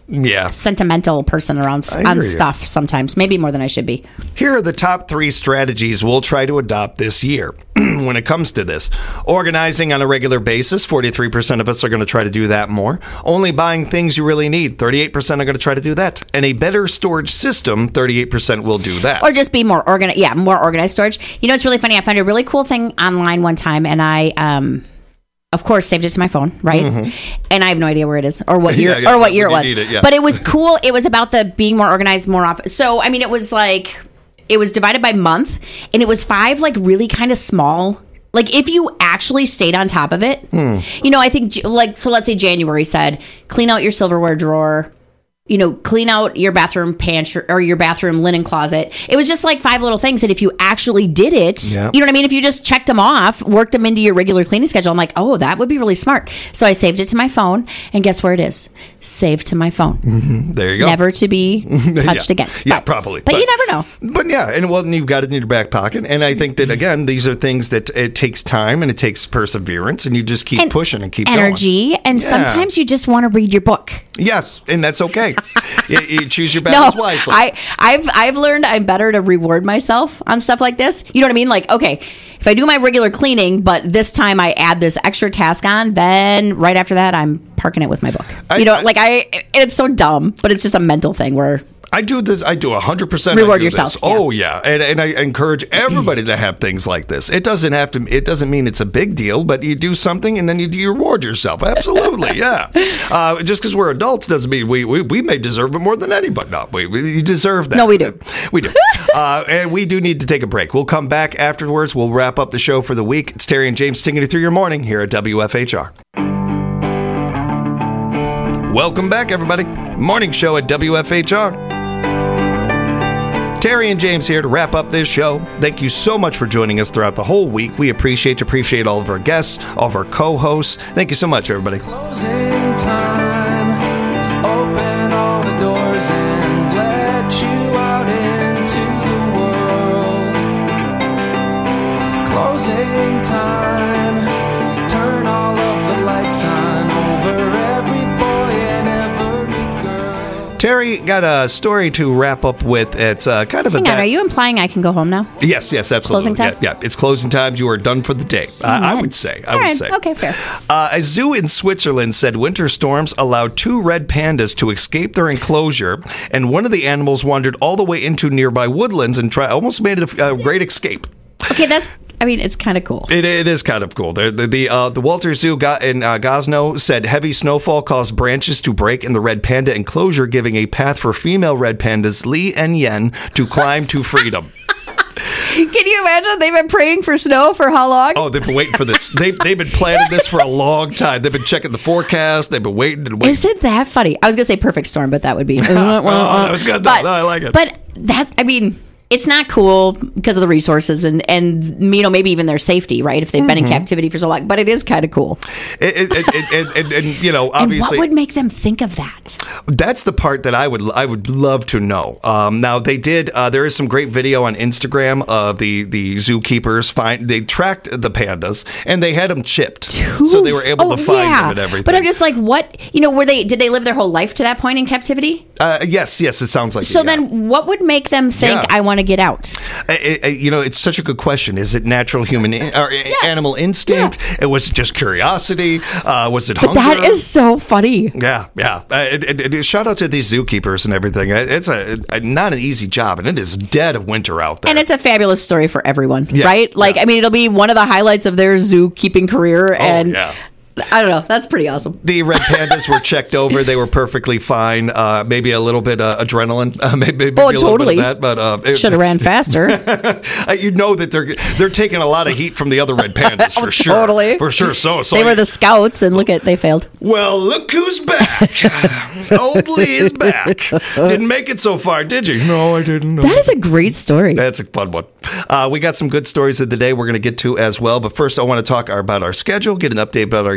Yeah. sentimental person around I on hear you. stuff sometimes, maybe more than I should be. Here are the top three strategies we'll try to adopt this year when it comes to this. Organizing on a regular basis, forty-three percent of us are going to try to do that more. Only buying things you really need, thirty-eight percent are going to try to do that. And a better storage system, thirty-eight percent will do that. Or just be more organized. Yeah, more organized storage. You know, it's really funny. I found a really cool thing online one time, and I, um, of course, saved it to my phone, right? Mm-hmm. And I have no idea where it is or what year Yeah, yeah, or what year it was. it, yeah. But it was cool. It was about the being more organized more often. So, I mean, it was like it was divided by month, and it was five like really kind of small. Like if you actually stayed on top of it, hmm. you know, I think like so. Let's say January said, clean out your silverware drawer. You know, clean out your bathroom pantry or your bathroom linen closet. It was just like five little things that if you actually did it, yeah. you know what I mean? If you just checked them off, worked them into your regular cleaning schedule, I'm like, oh, that would be really smart. So I saved it to my phone, and guess where it is? Saved to my phone. Mm-hmm. There you go. Never to be touched yeah. again. Yeah, but, probably. But, but you never know. But yeah, and well, you've got it in your back pocket. And I think that, again, these are things that it takes time and it takes perseverance, and you just keep and pushing and keep energy, going. and yeah. sometimes you just want to read your book. Yes, and that's okay. you, you choose your No, battles wisely. I, I've I've learned I'm better to reward myself on stuff like this. You know what I mean? Like, okay, if I do my regular cleaning, but this time I add this extra task on, then right after that, I'm parking it with my book. I, you know, I, like I, it's so dumb, but it's just a mental thing where I do this. I do one hundred percent. Reward I do yourself. This. Yeah. Oh, yeah. And, and I encourage everybody to have things like this. It doesn't have to, it doesn't mean it's a big deal, but you do something and then you, you reward yourself. Absolutely. Yeah. Uh, just because we're adults doesn't mean we, we, we may deserve it more than anybody. No, we, we you deserve that. No, we do. We do. uh, and we do need to take a break. We'll come back afterwards. We'll wrap up the show for the week. It's Terry and James taking you through your morning here at W F H R. Welcome back, everybody. Morning show at W F H R. Terry and James here to wrap up this show. Thank you so much for joining us throughout the whole week. We appreciate you, appreciate all of our guests, all of our co-hosts. Thank you so much, everybody. Closing time, open all the doors and let you out into the world. Closing time, turn all of the lights on over every boy and every girl. Terry got a story to wrap up with. It's uh, kind of Hang a... on, are you implying I can go home now? Yes, yes, absolutely. Closing time? Yeah, yeah, it's closing times. You are done for the day. Uh, I would say. I All would right. say. Okay, fair. Uh, a zoo in Switzerland said winter storms allowed two red pandas to escape their enclosure, and one of the animals wandered all the way into nearby woodlands and try, almost made a, a great escape. Okay, that's, I mean, it's kind of cool. It, it is kind of cool. The the the, uh, the Walter Zoo got in uh, Gosno said heavy snowfall caused branches to break in the red panda enclosure, giving a path for female red pandas Li and Yen to climb to freedom. Can you imagine? They've been praying for snow for how long? Oh, they've been waiting for this. They, they've been planning this for a long time. They've been checking the forecast. They've been waiting and waiting. Isn't that funny? I was going to say perfect storm, but that would be. Isn't it? Oh, that was good. But, No, I like it. But that, I mean, it's not cool because of the resources and, and you know, maybe even their safety, right? If they've mm-hmm. been in captivity for so long. But it is kind of cool. It, it, it, it, and, and, you know, obviously. And what would make them think of that? That's the part that I would I would love to know. Um, now, they did, uh, there is some great video on Instagram of the, the zookeepers. Find, they tracked the pandas and they had them chipped. Too so they were able oh, to find yeah. them and everything. But I'm just like, what, you know, were they, did they live their whole life to that point in captivity? Uh, yes, yes, it sounds like So it, yeah. then what would make them think, Yeah. I want to get out? I, I, you know, it's such a good question. Is it natural human in, or Yeah. animal instinct? Yeah. Was it just curiosity? Uh, was it But hunger? that is so funny. Yeah, yeah. Uh, it, it, it, shout out to these zookeepers and everything. It's a, a not an easy job, and it is dead of winter out there. And it's a fabulous story for everyone, Yeah, right? Like, yeah. I mean, it'll be one of the highlights of their zookeeping career. Oh, and yeah. I don't know. That's pretty awesome. The red pandas were checked over. They were perfectly fine. Uh, maybe a little bit uh, adrenaline. Uh, maybe, maybe Oh, a little totally. bit of that. But uh, it- Should have ran faster. Uh, you know that they're they're taking a lot of heat from the other red pandas for Oh, sure. totally. For sure. So, so They were the scouts, and look at, they failed. Well, look who's back. Old Lee is back. Didn't make it so far, did you? No, I didn't. No. That is a great story. That's a fun one. Uh, we got some good stories of the day we're going to get to as well. But first, I want to talk about our schedule, get an update about our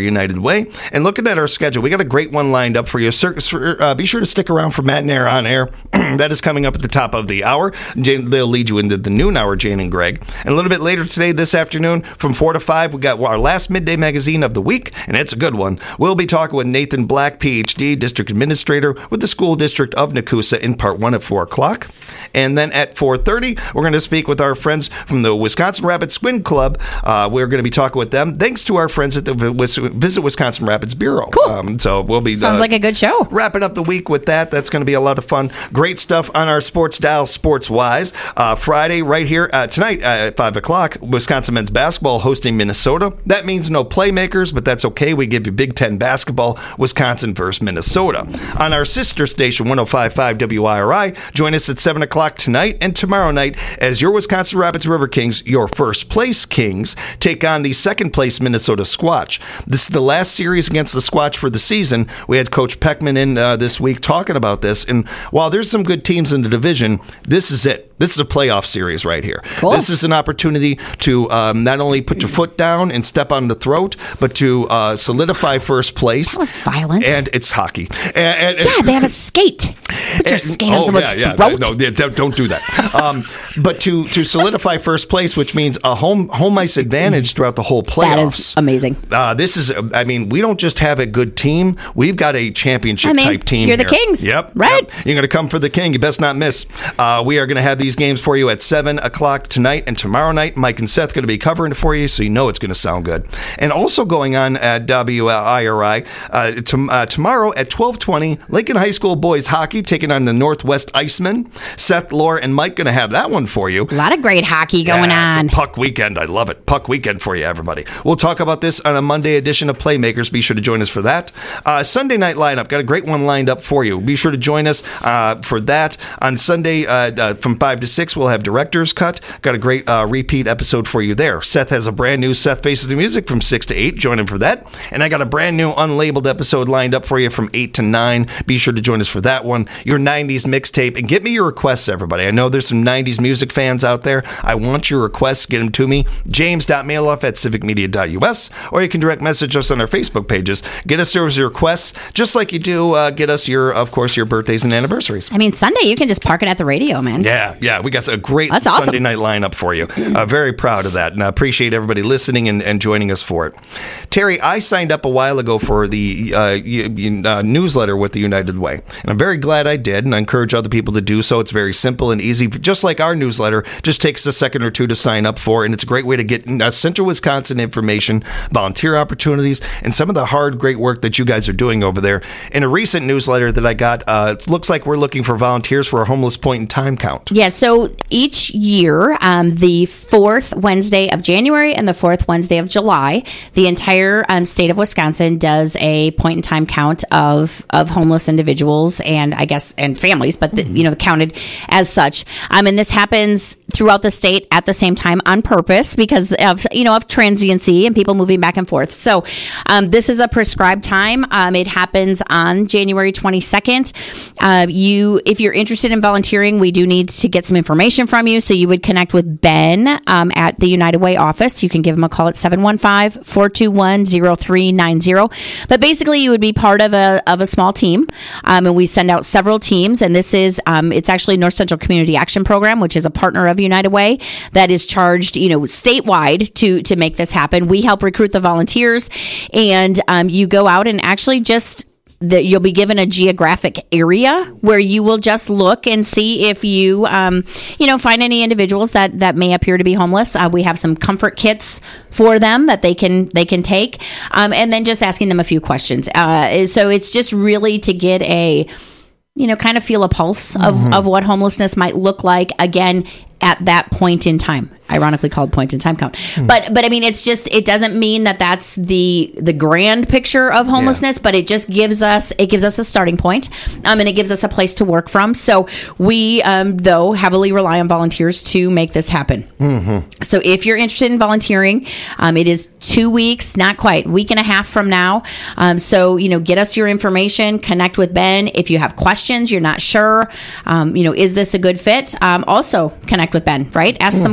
United Way. And looking at our schedule, we got a great one lined up for you. Uh, be sure to stick around for Matt and Air on Air. That is coming up at the top of the hour. Jane, they'll lead you into the noon hour, Jane and Greg. And a little bit later today, this afternoon, from four to five, we got our last midday magazine of the week, and it's a good one. We'll be talking with Nathan Black, P H D, District Administrator with the School District of Nakusa in part one at four o'clock. And then at four thirty, we're going to speak with our friends from the Wisconsin Rapids Squid Club. Uh, we're going to be talking with them, thanks to our friends at the Visit Wisconsin Rapids Bureau. Cool. Um, so we'll be sounds uh, like a good show. Wrapping up the week with that. That's going to be a lot of fun. Great stuff on our sports dial, Sports Wise. Uh, Friday, right here uh, tonight uh, at five o'clock, Wisconsin men's basketball hosting Minnesota. That means no playmakers, but that's okay. We give you Big Ten basketball, Wisconsin versus Minnesota. On our sister station, one oh five point five W I R I, join us at seven o'clock tonight and tomorrow night as your Wisconsin Rapids River Kings, your first place Kings, take on the second place Minnesota Squatch. This is the last series against the Squatch for the season. We had Coach Peckman in uh, this week talking about this, and while there's some good teams in the division, this is it. This is a playoff series right here. Cool. This is an opportunity to um, not only put your foot down and step on the throat, but to uh, solidify first place. That was violent. And it's hockey. And, and, yeah, they have a skate. Put your and, skate on oh, someone's yeah, yeah. throat. No, yeah, don't, don't do that. um, but to, to solidify first place, which means a home home ice advantage throughout the whole playoffs. That is amazing. Uh, this is, I mean, we don't just have a good team. We've got a championship I mean, type team. You're here. the Kings. Yep. Right? Yep. You're going to come for the King. You best not miss. Uh, we are going to have these games for you at seven o'clock tonight and tomorrow night. Mike and Seth going to be covering it for you, so you know it's going to sound good. And also going on at W I R I uh, to, uh, tomorrow at twelve twenty, Lincoln High School boys hockey taking on the Northwest Icemen. Seth, Laura, and Mike going to have that one for you. A lot of great hockey going yeah, on. It's a puck weekend. I love it. Puck weekend for you, everybody. We'll talk about this on a Monday edition of Playmakers. Be sure to join us for that. Uh, Sunday night lineup. Got a great one lined up for you. Be sure to join us uh, for that. On Sunday uh, uh, from five to six, we'll have Director's Cut. Got a great uh, repeat episode for you there. Seth has a brand new Seth Faces the Music from six to eight. Join him for that. And I got a brand new unlabeled episode lined up for you from eight to nine. Be sure to join us for that one. Your nineties mixtape. And get me your requests, everybody. I know there's some nineties music fans out there. I want your requests. Get them to me. James dot mailoff at civic media dot U S, or you can direct message us on our Facebook pages. Get us those requests, just like you do uh, get us your, of course, your birthdays and anniversaries. I mean, Sunday, you can just park it at the radio, man. Yeah, yeah. We got a great That's Sunday awesome. night lineup for you. Uh, very proud of that, and I appreciate everybody listening and, and joining us for it. Terry, I signed up a while ago for the uh, uh, newsletter with the United Way, and I'm very glad I did, and I encourage other people to do so. It's very simple and easy, just like our newsletter. Just takes a second or two to sign up for, and it's a great way to get uh, Central Wisconsin information, volunteer opportunities, and some of the hard, great work that you guys are doing over there. In a recent newsletter that I got, uh, it looks like we're looking for volunteers for a homeless point in time count. Yeah, so each year, um, the fourth Wednesday of January and the fourth Wednesday of July, the entire um, state of Wisconsin does a point in time count of of homeless individuals and I guess and families, but the, you know counted as such. Um, and this happens throughout the state at the same time on purpose because of you know of transiency and people moving back and forth. So um, this is a prescribed time. Um, it happens on January twenty-second. Uh, you, if you're interested in volunteering, we do need to get some information from you. So you would connect with Ben um, at the United Way office. You can give him a call at seven one five, four two one, zero three nine zero. But basically, you would be part of a of a small team, um, and we send out several teams. And this is um, it's actually North Central Community Action Program, which is a partner of United Way that is charged, you know, statewide to to make this happen. We help recruit the volunteers, and um, you go out and actually just. That you'll be given a geographic area where you will just look and see if you, um, you know, find any individuals that, that may appear to be homeless. Uh, we have some comfort kits for them that they can they can take, um, and then just asking them a few questions. Uh, so it's just really to get a, you know, kind of feel a pulse of, mm-hmm. of what homelessness might look like. Again, at that point in time, ironically called point in time count. Mm. But, but I mean, it's just, it doesn't mean that that's the, the grand picture of homelessness, yeah. but it just gives us, it gives us a starting point, um, and it gives us a place to work from. So we, um, though, heavily rely on volunteers to make this happen. Mm-hmm. So if you're interested in volunteering, um, it is two weeks, not quite, week and a half from now. Um, so, you know, get us your information, connect with Ben. If you have questions, you're not sure, um, you know, is this a good fit? Um, also connect with Ben, right? Ask mm-hmm. some questions.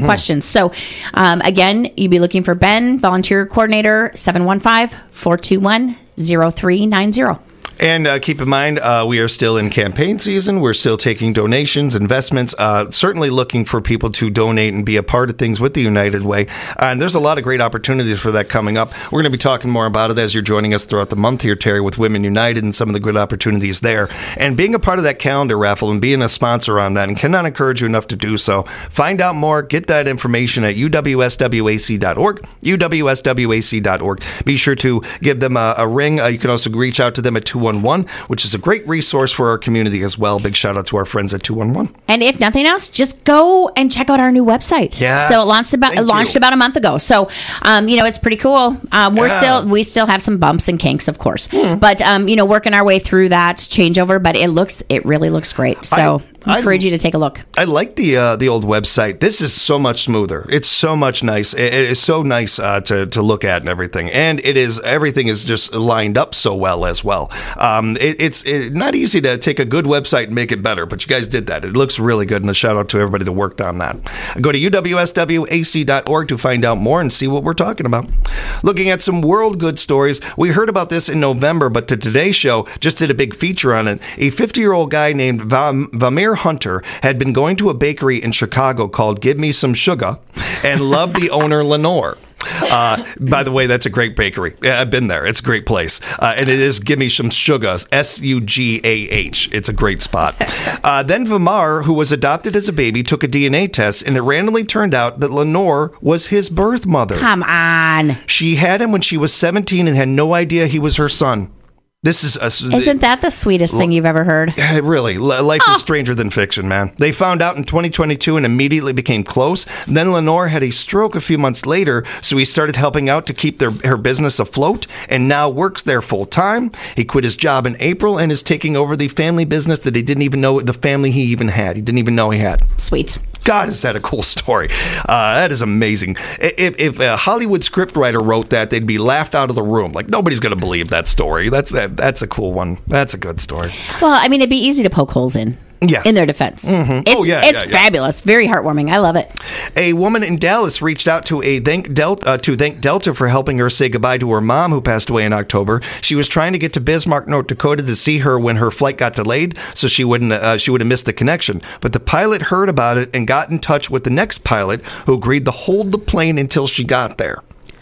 funds. So um, again, you'd be looking for Ben, volunteer coordinator, seven one five, four two one, zero three nine zero. And uh, keep in mind, uh, we are still in campaign season. We're still taking donations, investments, uh, certainly looking for people to donate and be a part of things with the United Way. Uh, and there's a lot of great opportunities for that coming up. We're going to be talking more about it as you're joining us throughout the month here, Terry, with Women United and some of the good opportunities there. And being a part of that calendar raffle and being a sponsor on that, and cannot encourage you enough to do so. Find out more, get that information at U W S W A C dot org, U W S W A C dot org. Be sure to give them a, a ring. Uh, you can also reach out to them at two one one, which is a great resource for our community as well. Big shout out to our friends at two one one. And if nothing else, just go and check out our new website. Yes, so it launched about it launched you. about a month ago. So um, you know, it's pretty cool. Um, we're Yeah. still we still have some bumps and kinks, of course, hmm. but um, you know, working our way through that changeover. But it looks it really looks great. So I, I encourage I, you to take a look. I like the uh, the old website. This is so much smoother. It's so much nice. It, it is so nice uh, to to look at and everything. And it is everything is just lined up so well as well. Um, it, it's it, not easy to take a good website and make it better, but you guys did that. It looks really good, and a shout out to everybody that worked on that. Go to U W S W A C dot org to find out more and see what we're talking about. Looking at some world good stories. We heard about this in November, but the Today Show just did a big feature on it. A fifty-year-old guy named Vam, Vamir Hunter had been going to a bakery in Chicago called Give Me Some Sugar and loved the owner, Lenore. Uh, by the way, that's a great bakery. Yeah, I've been there. It's a great place. Uh, and it is Give Me Some Sugar, S U G A H. It's a great spot. Uh, then Vamar, who was adopted as a baby, took a D N A test, and it randomly turned out that Lenore was his birth mother. Come on. She had him when she was seventeen and had no idea he was her son. This is a, Isn't that the sweetest thing you've ever heard? Really, life oh. is stranger than fiction, man. They found out in twenty twenty-two and immediately became close. Then Lenore had a stroke a few months later, so he started helping out to keep their her business afloat, and now works there full time. He quit his job in April and is taking over the family business that he didn't even know the family he even had. He didn't even know he had. Sweet. God, is that a cool story? Uh, that is amazing. If, if a Hollywood scriptwriter wrote that, they'd be laughed out of the room. Like, nobody's going to believe that story. That's that, that's a cool one. That's a good story. Well, I mean, it'd be easy to poke holes in. Yes. In their defense. Mm-hmm. It's, oh, yeah, it's yeah, yeah. fabulous. Very heartwarming. I love it. A woman in Dallas reached out to a thank Delta uh, to thank Delta for helping her say goodbye to her mom, who passed away in October. She was trying to get to Bismarck, North Dakota, to see her when her flight got delayed, so she wouldn't uh, she would have missed the connection. But the pilot heard about it and got in touch with the next pilot, who agreed to hold the plane until she got there.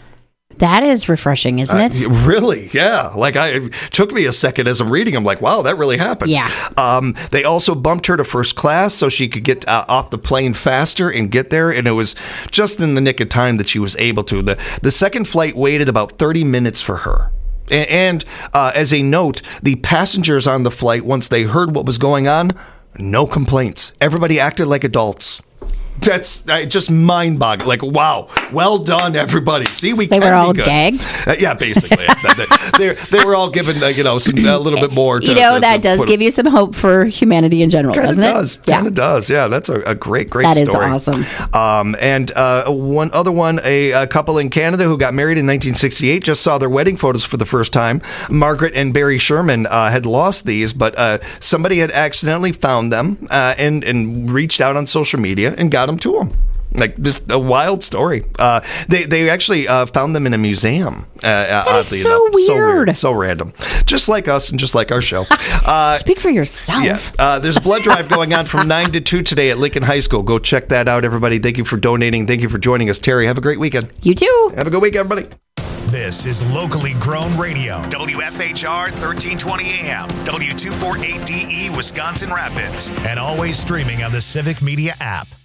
That is refreshing, isn't it? Uh, really? Yeah. Like, I, it took me a second as I'm reading. I'm like, wow, that really happened. Yeah. Um, they also bumped her to first class so she could get uh, off the plane faster and get there. And it was just in the nick of time that she was able to. The, the second flight waited about thirty minutes for her. And, and uh, as a note, the passengers on the flight, once they heard what was going on, no complaints. Everybody acted like adults. That's uh, just mind-boggling. Like, wow, well done, everybody. See, we so they can were all be good. gagged. Uh, yeah, basically, they, they were all given, uh, you know, some, a little bit more. To, you know, to, that to does put give you some hope for humanity in general, kinda doesn't does, it? Kind of yeah. does. Yeah, that's a, a great, great that story. That is awesome. Um, and uh, one other one, a, a couple in Canada who got married in nineteen sixty-eight just saw their wedding photos for the first time. Margaret and Barry Sherman uh, had lost these, but uh, somebody had accidentally found them uh, and and reached out on social media and got them to them. Like, just a wild story. Uh, they they actually uh, found them in a museum. Uh, that is so enough. weird. so weird, so random, just like us and just like our show. Uh, Speak for yourself. Yeah, uh, there's a blood drive going on from nine to two today at Lincoln High School. Go check that out, everybody. Thank you for donating. Thank you for joining us, Terry. Have a great weekend. You too. Have a good week, everybody. This is locally grown radio. W F H R thirteen twenty A M, W two forty-eight D E, Wisconsin Rapids, and always streaming on the Civic Media app.